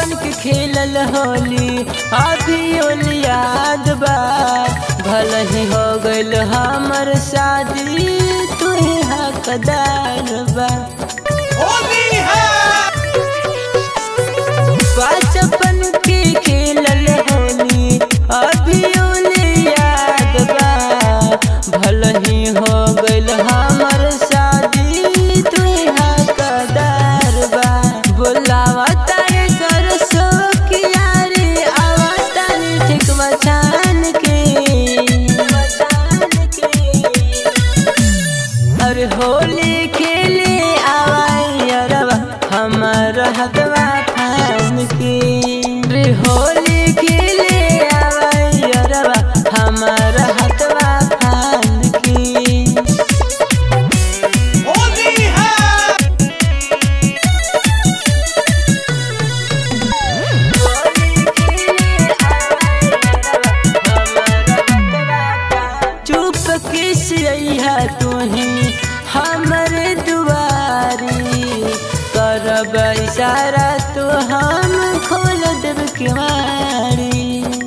बचपन के खेलल होली अभी याद बा। भल ही हो गइल हमर शादी तू ही हकदार बा। बचपन के खेलल होली अभी याद बा। भल ही हो गइल हमर शादी तू ही हकदार बा। बुलावा तारे सरसो कियारे आवता नी ठीक मचान के। अरे होली खेले आवाई अरबा हमर हकवा फान के। रे होली खेले आवाई अरबा हमर हकवा फान के। चुप किस अइहा तुही हमर दुआरी करब इशारा तो हम खोल देब केवाड़ी।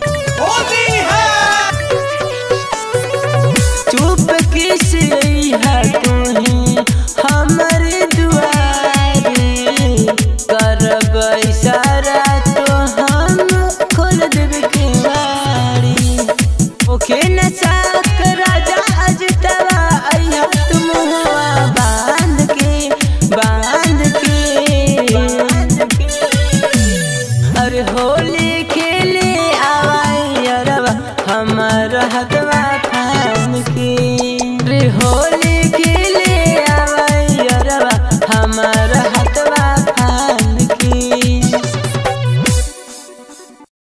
चुप किस अइहा तुही हमर दुआरी करब इशारा तो हम खोल देब केवाड़ी। ओके नचाक राजा अजतवा अइहा तुम हुआ बांध के। अरे होली खेले आवाई अरबा हमर हकवा फान के। रे होली